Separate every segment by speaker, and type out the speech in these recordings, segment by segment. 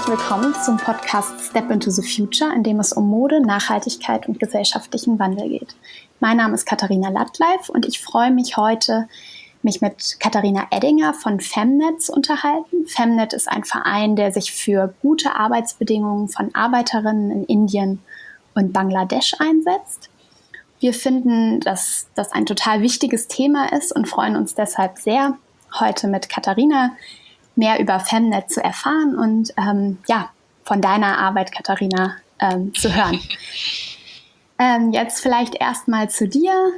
Speaker 1: herzlich willkommen zum Podcast Step into the Future, in dem es um Mode, Nachhaltigkeit und gesellschaftlichen Wandel geht. Mein Name ist Katharina Lattleif und ich freue mich heute, mich mit Katharina Eddinger von Femnet zu unterhalten. Femnet ist ein Verein, der sich für gute Arbeitsbedingungen von Arbeiterinnen in Indien und Bangladesch einsetzt. Wir finden, dass das ein total wichtiges Thema ist und freuen uns deshalb sehr, heute mit Katharina mehr über Femnet zu erfahren und von deiner Arbeit, Katharina, zu hören. Jetzt vielleicht erstmal zu dir,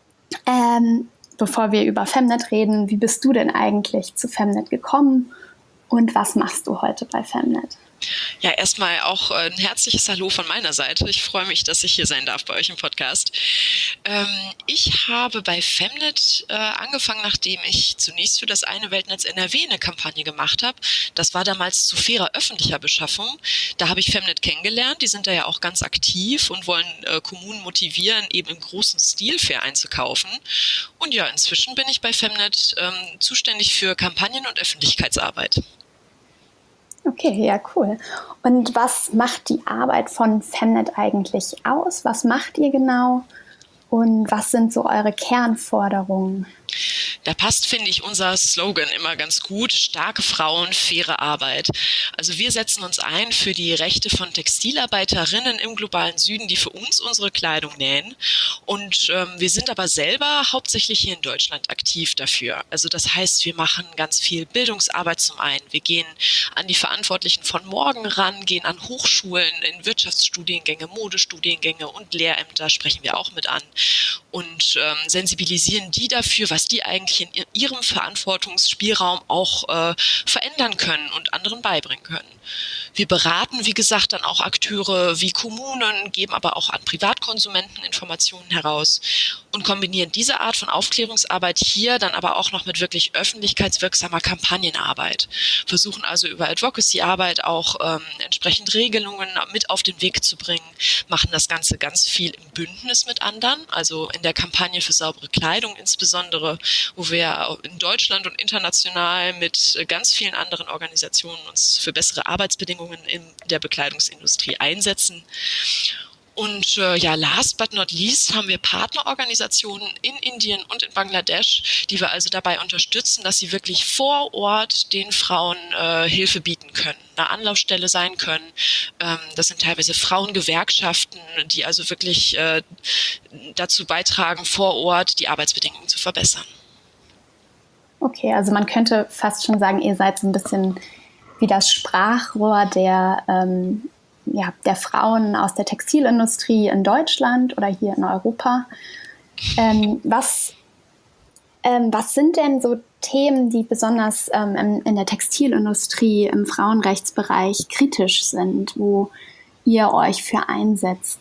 Speaker 1: bevor wir über Femnet reden. Wie bist du denn eigentlich zu Femnet gekommen und was machst du heute bei Femnet?
Speaker 2: Ja, erstmal auch ein herzliches Hallo von meiner Seite. Ich freue mich, dass ich hier sein darf bei euch im Podcast. Ich habe bei Femnet angefangen, nachdem ich zunächst für das Eine Weltnetz NRW eine Kampagne gemacht habe. Das war damals zu fairer öffentlicher Beschaffung. Da habe ich Femnet kennengelernt. Die sind da ja auch ganz aktiv und wollen Kommunen motivieren, eben im großen Stil fair einzukaufen. Und ja, inzwischen bin ich bei Femnet zuständig für Kampagnen und Öffentlichkeitsarbeit.
Speaker 1: Okay, ja, cool. Und was macht die Arbeit von Femnet eigentlich aus? Was macht ihr genau? Und was sind so eure Kernforderungen?
Speaker 2: Da passt, finde ich, unser Slogan immer ganz gut: starke Frauen, faire Arbeit. Also wir setzen uns ein für die Rechte von Textilarbeiterinnen im globalen Süden, die für uns unsere Kleidung nähen. Und wir sind aber selber hauptsächlich hier in Deutschland aktiv dafür. Also das heißt, wir machen ganz viel Bildungsarbeit zum einen. Wir gehen an die Verantwortlichen von morgen ran, gehen an Hochschulen, in Wirtschaftsstudiengänge, Modestudiengänge und Lehrämter sprechen wir auch mit an und sensibilisieren die dafür, was die eigentlich in ihrem Verantwortungsspielraum auch verändern können und anderen beibringen können. Wir beraten, wie gesagt, dann auch Akteure wie Kommunen, geben aber auch an Privatkonsumenten Informationen heraus und kombinieren diese Art von Aufklärungsarbeit hier dann aber auch noch mit wirklich öffentlichkeitswirksamer Kampagnenarbeit. Versuchen also über Advocacy-Arbeit auch entsprechend Regelungen mit auf den Weg zu bringen, machen das Ganze ganz viel im Bündnis mit anderen, also in der Kampagne für saubere Kleidung insbesondere, wo wir in Deutschland und international mit ganz vielen anderen Organisationen uns für bessere Arbeitsbedingungen in der Bekleidungsindustrie einsetzen. Und last but not least haben wir Partnerorganisationen in Indien und in Bangladesch, die wir also dabei unterstützen, dass sie wirklich vor Ort den Frauen Hilfe bieten können, eine Anlaufstelle sein können. Das sind teilweise Frauengewerkschaften, die also wirklich dazu beitragen, vor Ort die Arbeitsbedingungen zu verbessern.
Speaker 1: Okay, also man könnte fast schon sagen, ihr seid so ein bisschen wie das Sprachrohr der Frauen aus der Textilindustrie in Deutschland oder hier in Europa. Was sind denn so Themen, die besonders in der Textilindustrie, im Frauenrechtsbereich kritisch sind, wo ihr euch für einsetzt?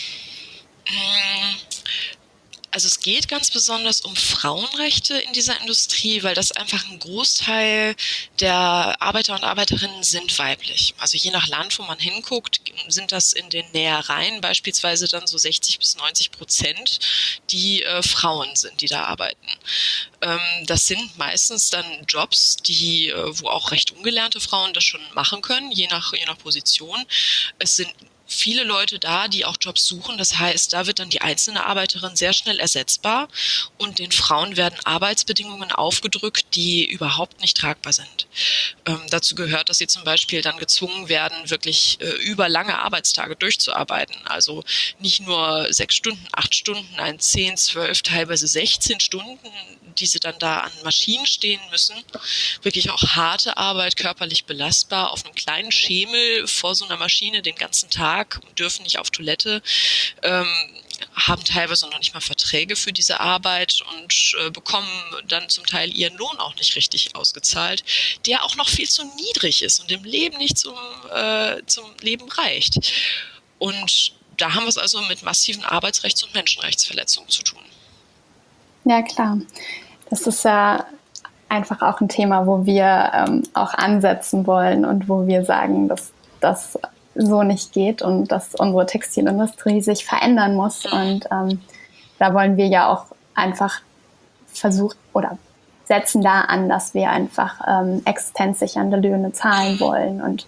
Speaker 2: Also es geht ganz besonders um Frauenrechte in dieser Industrie, weil das einfach ein Großteil der Arbeiter und Arbeiterinnen sind weiblich. Also je nach Land, wo man hinguckt, sind das in den Nähereien beispielsweise dann so 60-90%, die Frauen sind, die da arbeiten. Das sind meistens dann Jobs, wo auch recht ungelernte Frauen das schon machen können, je nach Position. Es sind viele Leute da, die auch Jobs suchen. Das heißt, da wird dann die einzelne Arbeiterin sehr schnell ersetzbar und den Frauen werden Arbeitsbedingungen aufgedrückt, die überhaupt nicht tragbar sind. Dazu gehört, dass sie zum Beispiel dann gezwungen werden, wirklich über lange Arbeitstage durchzuarbeiten. Also nicht nur 6 Stunden, 8 Stunden, nein, 10, 12, teilweise 16 Stunden, die sie dann da an Maschinen stehen müssen. Wirklich auch harte Arbeit, körperlich belastbar, auf einem kleinen Schemel vor so einer Maschine den ganzen Tag, dürfen nicht auf Toilette, haben teilweise noch nicht mal Verträge für diese Arbeit und bekommen dann zum Teil ihren Lohn auch nicht richtig ausgezahlt, der auch noch viel zu niedrig ist und im Leben nicht zum Leben reicht. Und da haben wir es also mit massiven Arbeitsrechts- und Menschenrechtsverletzungen zu tun.
Speaker 1: Ja, klar. Das ist ja einfach auch ein Thema, wo wir auch ansetzen wollen und wo wir sagen, dass das so nicht geht und dass unsere Textilindustrie sich verändern muss. Und da wollen wir ja auch einfach versuchen oder setzen da an, dass wir einfach existenzsichernde Löhne zahlen wollen und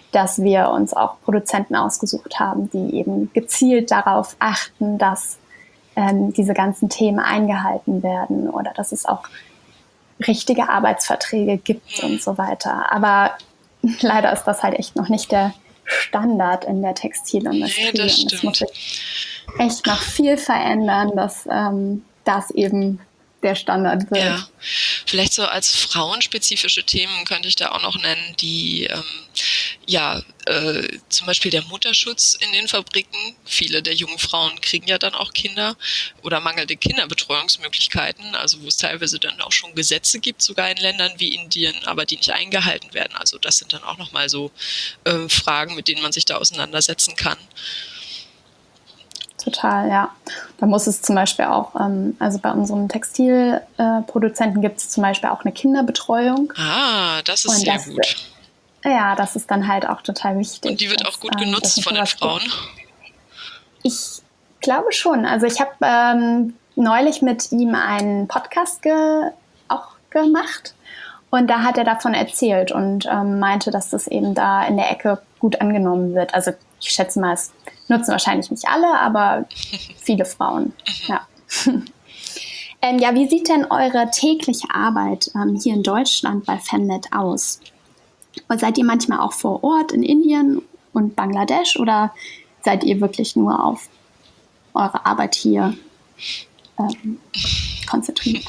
Speaker 1: dass wir uns auch Produzenten ausgesucht haben, die eben gezielt darauf achten, dass diese ganzen Themen eingehalten werden oder dass es auch richtige Arbeitsverträge gibt und so weiter. Aber leider ist das halt echt noch nicht der Standard in der Textilindustrie.
Speaker 2: Nee, das stimmt.
Speaker 1: Und es muss sich echt noch viel verändern, dass das eben der Standard wird.
Speaker 2: Ja, vielleicht so als frauenspezifische Themen könnte ich da auch noch nennen, die zum Beispiel der Mutterschutz in den Fabriken. Viele der jungen Frauen kriegen ja dann auch Kinder oder mangelnde Kinderbetreuungsmöglichkeiten, also wo es teilweise dann auch schon Gesetze gibt, sogar in Ländern wie Indien, aber die nicht eingehalten werden. Also das sind dann auch nochmal so Fragen, mit denen man sich da auseinandersetzen kann.
Speaker 1: Total, ja. Da muss es zum Beispiel auch, also bei unseren Textilproduzenten gibt es zum Beispiel auch eine Kinderbetreuung.
Speaker 2: Ah, das ist sehr gut.
Speaker 1: Ja, das ist dann halt auch total wichtig.
Speaker 2: Und die wird auch gut genutzt von den Frauen?
Speaker 1: Ich glaube schon. Also ich habe neulich mit ihm einen Podcast auch gemacht und da hat er davon erzählt und meinte, dass das eben da in der Ecke gut angenommen wird. Also ich schätze mal, es nutzen wahrscheinlich nicht alle, aber viele Frauen. Ja. Ja, wie sieht denn eure tägliche Arbeit hier in Deutschland bei Femnet aus? Und seid ihr manchmal auch vor Ort in Indien und Bangladesch oder seid ihr wirklich nur auf eure Arbeit hier konzentriert?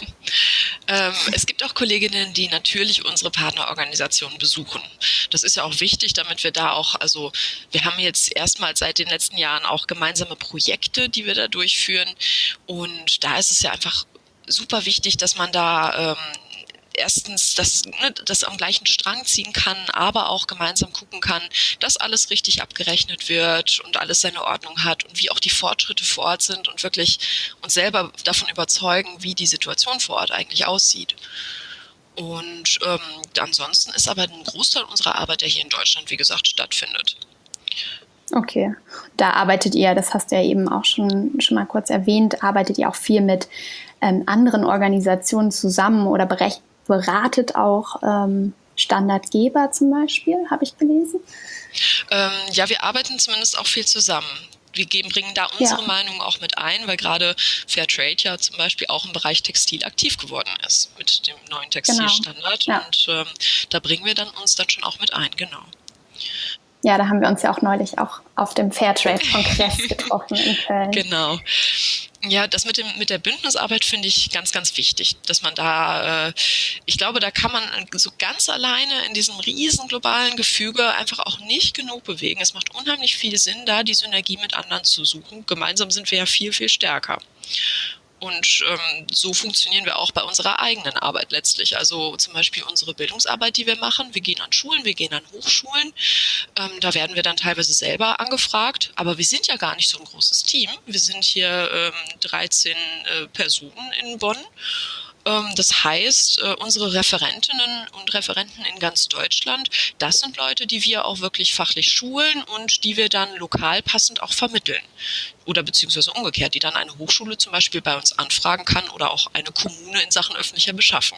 Speaker 2: Es gibt auch Kolleginnen, die natürlich unsere Partnerorganisationen besuchen. Das ist ja auch wichtig, damit wir da auch, also wir haben jetzt erstmals seit den letzten Jahren auch gemeinsame Projekte, die wir da durchführen. Und da ist es ja einfach super wichtig, dass man da erstens das am gleichen Strang ziehen kann, aber auch gemeinsam gucken kann, dass alles richtig abgerechnet wird und alles seine Ordnung hat und wie auch die Fortschritte vor Ort sind und wirklich uns selber davon überzeugen, wie die Situation vor Ort eigentlich aussieht. Und ansonsten ist aber ein Großteil unserer Arbeit, der hier in Deutschland, wie gesagt, stattfindet.
Speaker 1: Okay, da arbeitet ihr, das hast du ja eben auch schon mal kurz erwähnt, arbeitet ihr auch viel mit anderen Organisationen zusammen oder beratet auch Standardgeber zum Beispiel, habe ich gelesen?
Speaker 2: Ja, wir arbeiten zumindest auch viel zusammen. Wir bringen da unsere Meinung auch mit ein, weil gerade Fairtrade ja zum Beispiel auch im Bereich Textil aktiv geworden ist mit dem neuen Textilstandard. Genau. Ja. Und da bringen wir uns dann schon auch mit ein, genau.
Speaker 1: Ja, da haben wir uns ja auch neulich auch auf dem Fairtrade-Kongress getroffen in Köln.
Speaker 2: Genau. Ja, das mit der Bündnisarbeit finde ich ganz, ganz wichtig, dass man da, ich glaube, da kann man so ganz alleine in diesem riesen globalen Gefüge einfach auch nicht genug bewegen. Es macht unheimlich viel Sinn, da die Synergie mit anderen zu suchen. Gemeinsam sind wir ja viel, viel stärker. Und so funktionieren wir auch bei unserer eigenen Arbeit letztlich. Also zum Beispiel unsere Bildungsarbeit, die wir machen. Wir gehen an Schulen, wir gehen an Hochschulen. Da werden wir dann teilweise selber angefragt. Aber wir sind ja gar nicht so ein großes Team. Wir sind hier 13 Personen in Bonn. Das heißt, unsere Referentinnen und Referenten in ganz Deutschland, das sind Leute, die wir auch wirklich fachlich schulen und die wir dann lokal passend auch vermitteln. Oder beziehungsweise umgekehrt, die dann eine Hochschule zum Beispiel bei uns anfragen kann oder auch eine Kommune in Sachen öffentlicher Beschaffung.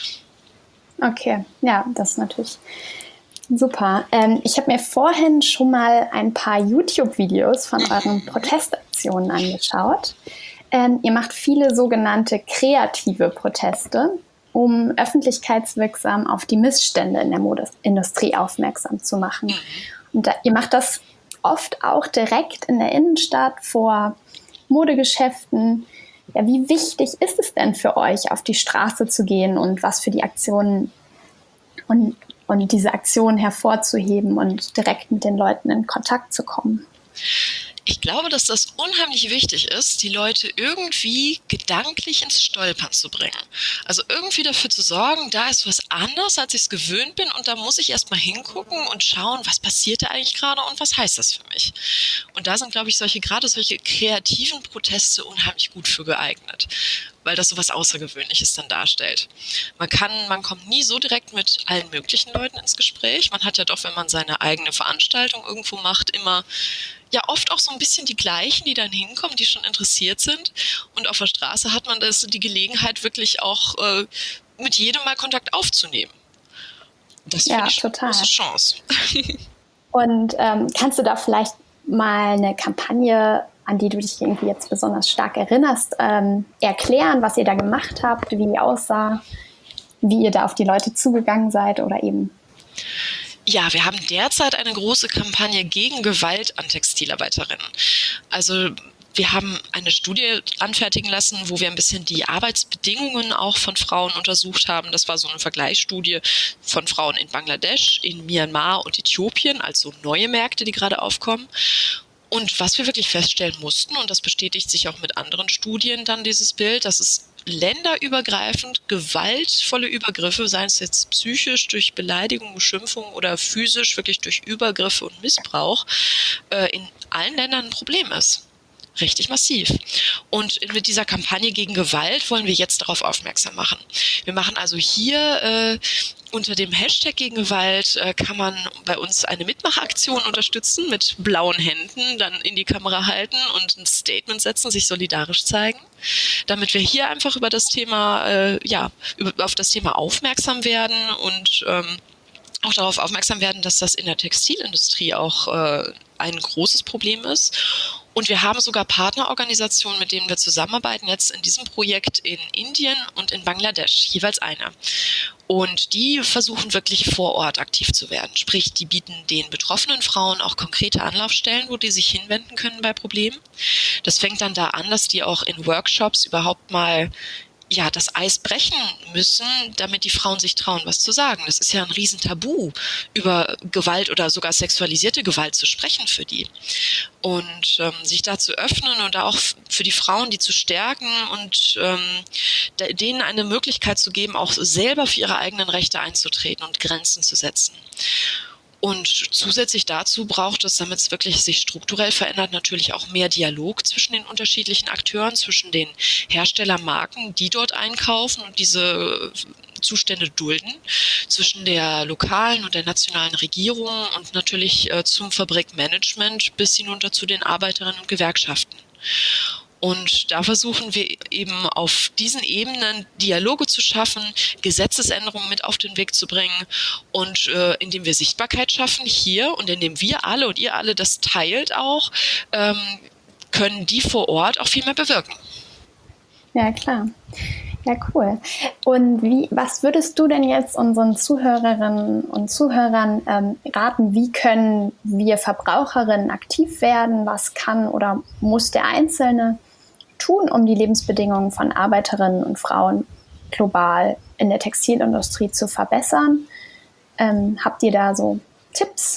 Speaker 1: Okay, ja, das ist natürlich super. Ich habe mir vorhin schon mal ein paar YouTube-Videos von euren Protestaktionen angeschaut. Ihr macht viele sogenannte kreative Proteste, um öffentlichkeitswirksam auf die Missstände in der Modeindustrie aufmerksam zu machen. Und ihr macht das oft auch direkt in der Innenstadt vor Modegeschäften. Ja, wie wichtig ist es denn für euch, auf die Straße zu gehen und was für die Aktionen und diese Aktionen hervorzuheben und direkt mit den Leuten in Kontakt zu kommen?
Speaker 2: Ich glaube, dass das unheimlich wichtig ist, die Leute irgendwie gedanklich ins Stolpern zu bringen. Also irgendwie dafür zu sorgen, da ist was anders, als ich es gewöhnt bin und da muss ich erstmal hingucken und schauen, was passiert da eigentlich gerade und was heißt das für mich. Und da sind, glaube ich, gerade solche kreativen Proteste unheimlich gut für geeignet, weil das so was Außergewöhnliches dann darstellt. Man kommt nie so direkt mit allen möglichen Leuten ins Gespräch. Man hat ja doch, wenn man seine eigene Veranstaltung irgendwo macht, immer ja oft auch so ein bisschen die gleichen, die dann hinkommen, die schon interessiert sind. Und auf der Straße hat man die Gelegenheit, wirklich auch mit jedem mal Kontakt aufzunehmen. Das finde ich eine große Chance.
Speaker 1: Und kannst du da vielleicht mal eine Kampagne, an die du dich irgendwie jetzt besonders stark erinnerst, erklären, was ihr da gemacht habt, wie die aussah, wie ihr da auf die Leute zugegangen seid oder eben?
Speaker 2: Ja, wir haben derzeit eine große Kampagne gegen Gewalt an Textilarbeiterinnen. Also wir haben eine Studie anfertigen lassen, wo wir ein bisschen die Arbeitsbedingungen auch von Frauen untersucht haben. Das war so eine Vergleichsstudie von Frauen in Bangladesch, in Myanmar und Äthiopien, also neue Märkte, die gerade aufkommen. Und was wir wirklich feststellen mussten, und das bestätigt sich auch mit anderen Studien dann dieses Bild, dass es länderübergreifend gewaltvolle Übergriffe, seien es jetzt psychisch durch Beleidigung, Beschimpfung oder physisch wirklich durch Übergriffe und Missbrauch, in allen Ländern ein Problem ist. Richtig massiv. Und mit dieser Kampagne gegen Gewalt wollen wir jetzt darauf aufmerksam machen. Wir machen also hier unter dem Hashtag gegen Gewalt kann man bei uns eine Mitmachaktion unterstützen mit blauen Händen, dann in die Kamera halten und ein Statement setzen, sich solidarisch zeigen, damit wir hier einfach über das Thema, auf das Thema aufmerksam werden und auch darauf aufmerksam werden, dass das in der Textilindustrie auch ein großes Problem ist. Und wir haben sogar Partnerorganisationen, mit denen wir zusammenarbeiten, jetzt in diesem Projekt in Indien und in Bangladesch, jeweils eine. Und die versuchen wirklich vor Ort aktiv zu werden. Sprich, die bieten den betroffenen Frauen auch konkrete Anlaufstellen, wo die sich hinwenden können bei Problemen. Das fängt dann da an, dass die auch in Workshops überhaupt mal das Eis brechen müssen, damit die Frauen sich trauen, was zu sagen. Das ist ja ein Riesentabu, über Gewalt oder sogar sexualisierte Gewalt zu sprechen für die. Und sich da zu öffnen und da auch für die Frauen, die zu stärken und denen eine Möglichkeit zu geben, auch selber für ihre eigenen Rechte einzutreten und Grenzen zu setzen. Und zusätzlich dazu braucht es, damit es wirklich sich strukturell verändert, natürlich auch mehr Dialog zwischen den unterschiedlichen Akteuren, zwischen den Herstellermarken, die dort einkaufen und diese Zustände dulden, zwischen der lokalen und der nationalen Regierung und natürlich zum Fabrikmanagement bis hinunter zu den Arbeiterinnen und Gewerkschaften. Und da versuchen wir eben auf diesen Ebenen Dialoge zu schaffen, Gesetzesänderungen mit auf den Weg zu bringen und indem wir Sichtbarkeit schaffen hier und indem wir alle und ihr alle das teilt auch, können die vor Ort auch viel mehr bewirken.
Speaker 1: Ja, klar. Ja, cool. Und was würdest du denn jetzt unseren Zuhörerinnen und Zuhörern raten? Wie können wir Verbraucherinnen aktiv werden? Was kann oder muss der Einzelne tun, um die Lebensbedingungen von Arbeiterinnen und Frauen global in der Textilindustrie zu verbessern? Habt ihr da so Tipps?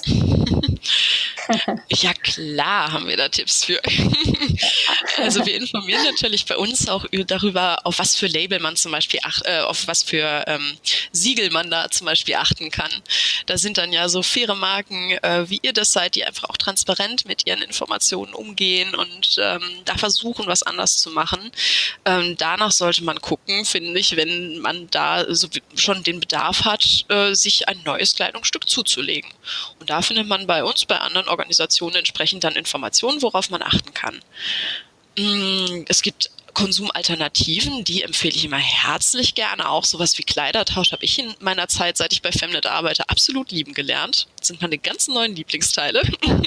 Speaker 2: Ja, klar haben wir da Tipps für. Also wir informieren natürlich bei uns auch darüber, auf was für Label man zum Beispiel auf was für Siegel man da zum Beispiel achten kann. Da sind dann ja so faire Marken, wie ihr das seid, die einfach auch transparent mit ihren Informationen umgehen und da versuchen, was anders zu machen. Danach sollte man gucken, finde ich, wenn man da so schon den Bedarf hat, sich ein neues Kleidungsstück zuzulegen. Und da findet man bei uns, bei anderen Organisationen entsprechend dann Informationen, worauf man achten kann. Es gibt Konsumalternativen, die empfehle ich immer herzlich gerne. Auch sowas wie Kleidertausch habe ich in meiner Zeit, seit ich bei Femnet arbeite, absolut lieben gelernt. Das sind meine ganzen neuen Lieblingsteile.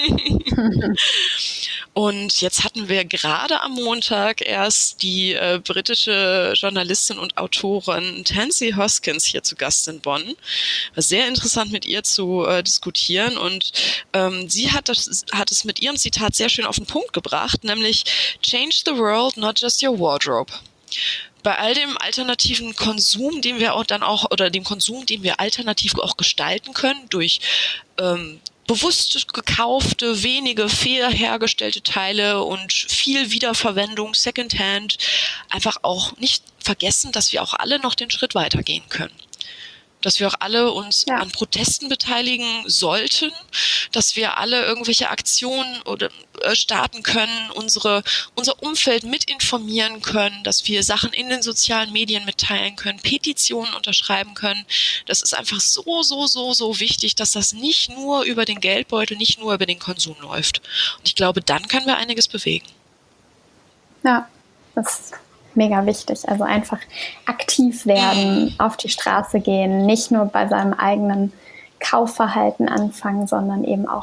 Speaker 2: Und jetzt hatten wir gerade am Montag erst die britische Journalistin und Autorin Tansy Hoskins hier zu Gast in Bonn. War sehr interessant, mit ihr zu diskutieren. Und sie hat es mit ihrem Zitat sehr schön auf den Punkt gebracht, nämlich "Change the world, not just your wardrobe." Bei all dem alternativen Konsum, den wir auch dann auch, oder dem Konsum, den wir alternativ auch gestalten können, durch bewusst gekaufte, wenige fair hergestellte Teile und viel Wiederverwendung, Secondhand, einfach auch nicht vergessen, dass wir auch alle noch den Schritt weitergehen können. Dass wir auch alle uns an Protesten beteiligen sollten, dass wir alle irgendwelche Aktionen oder starten können, unser Umfeld mit informieren können, dass wir Sachen in den sozialen Medien mitteilen können, Petitionen unterschreiben können. Das ist einfach so wichtig, dass das nicht nur über den Geldbeutel, nicht nur über den Konsum läuft. Und ich glaube, dann können wir einiges bewegen.
Speaker 1: Ja, das ist mega wichtig. Also einfach aktiv werden, auf die Straße gehen, nicht nur bei seinem eigenen Kaufverhalten anfangen, sondern eben auch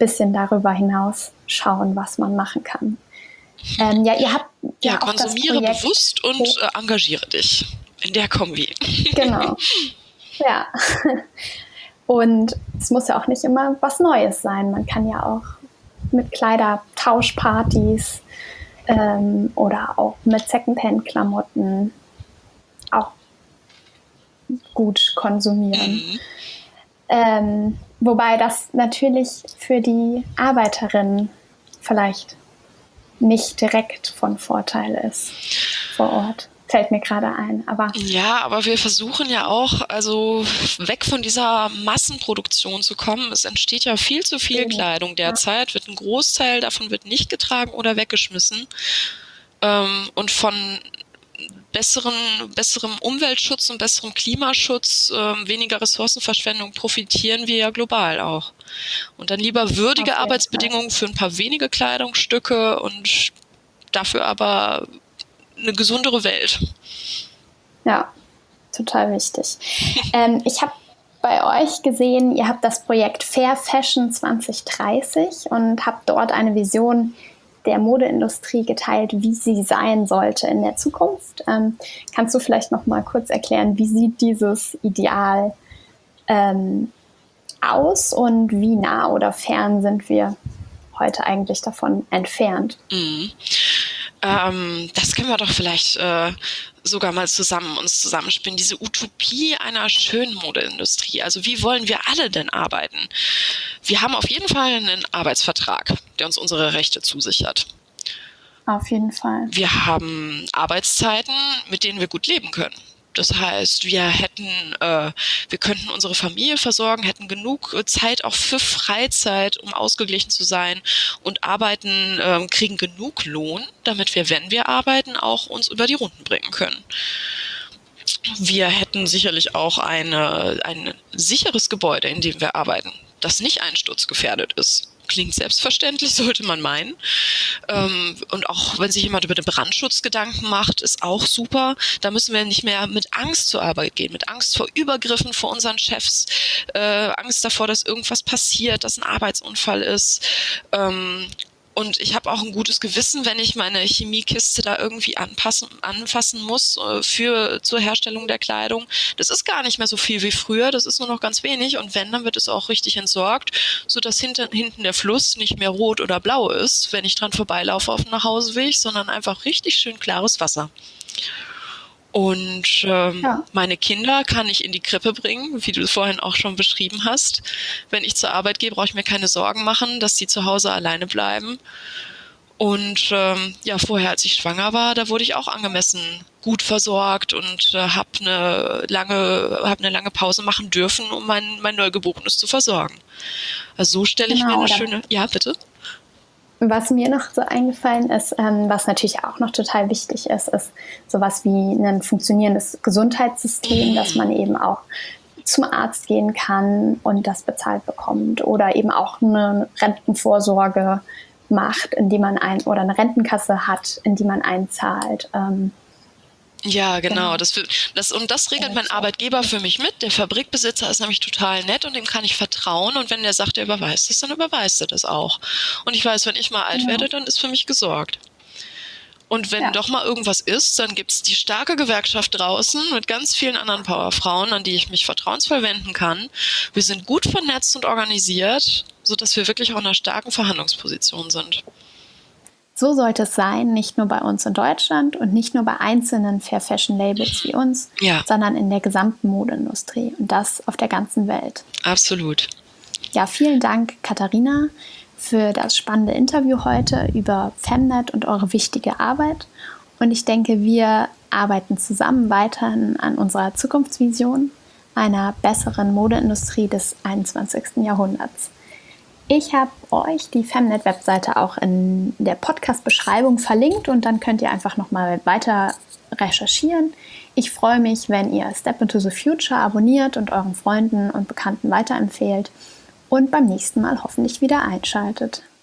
Speaker 1: bisschen darüber hinaus schauen, was man machen kann. Ihr habt
Speaker 2: Ja,
Speaker 1: auch
Speaker 2: konsumiere
Speaker 1: das Projekt
Speaker 2: bewusst und engagiere dich in der Kombi.
Speaker 1: Genau, ja. Und es muss ja auch nicht immer was Neues sein. Man kann ja auch mit Kleidertauschpartys oder auch mit Secondhand-Klamotten auch gut konsumieren. Wobei das natürlich für die Arbeiterinnen vielleicht nicht direkt von Vorteil ist vor Ort. Fällt mir gerade ein. Aber
Speaker 2: wir versuchen ja auch, also weg von dieser Massenproduktion zu kommen. Es entsteht ja viel zu viel Kleidung derzeit. Ein Großteil davon wird nicht getragen oder weggeschmissen. Und von besserem Umweltschutz und besserem Klimaschutz, weniger Ressourcenverschwendung profitieren wir ja global auch. Und dann lieber würdige Arbeitsbedingungen für ein paar wenige Kleidungsstücke und dafür aber eine gesundere Welt.
Speaker 1: Ja, total wichtig. Ich habe bei euch gesehen, ihr habt das Projekt Fair Fashion 2030 und habt dort eine Vision der Modeindustrie geteilt, wie sie sein sollte in der Zukunft. Kannst du vielleicht noch mal kurz erklären, wie sieht dieses Ideal aus und wie nah oder fern sind wir heute eigentlich davon entfernt?
Speaker 2: Das können wir doch vielleicht sogar mal zusammenspinnen. Diese Utopie einer schönen Modeindustrie. Also wie wollen wir alle denn arbeiten? Wir haben auf jeden Fall einen Arbeitsvertrag, der uns unsere Rechte zusichert.
Speaker 1: Auf jeden Fall.
Speaker 2: Wir haben Arbeitszeiten, mit denen wir gut leben können. Das heißt, wir könnten unsere Familie versorgen, hätten genug Zeit auch für Freizeit, um ausgeglichen zu sein, und kriegen genug Lohn, damit wir, wenn wir arbeiten, auch uns über die Runden bringen können. Wir hätten sicherlich auch ein sicheres Gebäude, in dem wir arbeiten, das nicht einsturzgefährdet ist. Klingt selbstverständlich, sollte man meinen. Und auch wenn sich jemand über den Brandschutz Gedanken macht, ist auch super. Da müssen wir nicht mehr mit Angst zur Arbeit gehen, mit Angst vor Übergriffen vor unseren Chefs, Angst davor, dass irgendwas passiert, dass ein Arbeitsunfall ist. Und ich habe auch ein gutes Gewissen, wenn ich meine Chemiekiste da irgendwie anfassen muss zur Herstellung der Kleidung. Das ist gar nicht mehr so viel wie früher, das ist nur noch ganz wenig. Und wenn, dann wird es auch richtig entsorgt, sodass hinten der Fluss nicht mehr rot oder blau ist, wenn ich dran vorbeilaufe auf dem Nachhauseweg, sondern einfach richtig schön klares Wasser. Und meine Kinder kann ich in die Krippe bringen, wie du es vorhin auch schon beschrieben hast. Wenn ich zur Arbeit gehe, brauche ich mir keine Sorgen machen, dass die zu Hause alleine bleiben. Und vorher, als ich schwanger war, da wurde ich auch angemessen gut versorgt und habe eine lange Pause machen dürfen, um mein Neugeborenes zu versorgen. Also so stelle ich mir eine schöne... Ja, bitte?
Speaker 1: Was mir noch so eingefallen ist, was natürlich auch noch total wichtig ist sowas wie ein funktionierendes Gesundheitssystem, dass man eben auch zum Arzt gehen kann und das bezahlt bekommt oder eben auch eine Rentenvorsorge macht, in die man oder eine Rentenkasse hat, in die man einzahlt.
Speaker 2: Ja, genau. Das regelt mein Arbeitgeber für mich mit. Der Fabrikbesitzer ist nämlich total nett und dem kann ich vertrauen. Und wenn der sagt, er überweist es, dann überweist er das auch. Und ich weiß, wenn ich mal alt werde, dann ist für mich gesorgt. Und wenn doch mal irgendwas ist, dann gibt's die starke Gewerkschaft draußen mit ganz vielen anderen Powerfrauen, an die ich mich vertrauensvoll wenden kann. Wir sind gut vernetzt und organisiert, sodass wir wirklich auch in einer starken Verhandlungsposition sind.
Speaker 1: So sollte es sein, nicht nur bei uns in Deutschland und nicht nur bei einzelnen Fair Fashion Labels wie uns, sondern in der gesamten Modeindustrie und das auf der ganzen Welt.
Speaker 2: Absolut.
Speaker 1: Ja, vielen Dank, Katharina, für das spannende Interview heute über Femnet und eure wichtige Arbeit. Und ich denke, wir arbeiten zusammen weiterhin an unserer Zukunftsvision einer besseren Modeindustrie des 21. Jahrhunderts. Ich habe euch die Femnet-Webseite auch in der Podcast-Beschreibung verlinkt und dann könnt ihr einfach nochmal weiter recherchieren. Ich freue mich, wenn ihr Step into the Future abonniert und euren Freunden und Bekannten weiterempfehlt und beim nächsten Mal hoffentlich wieder einschaltet.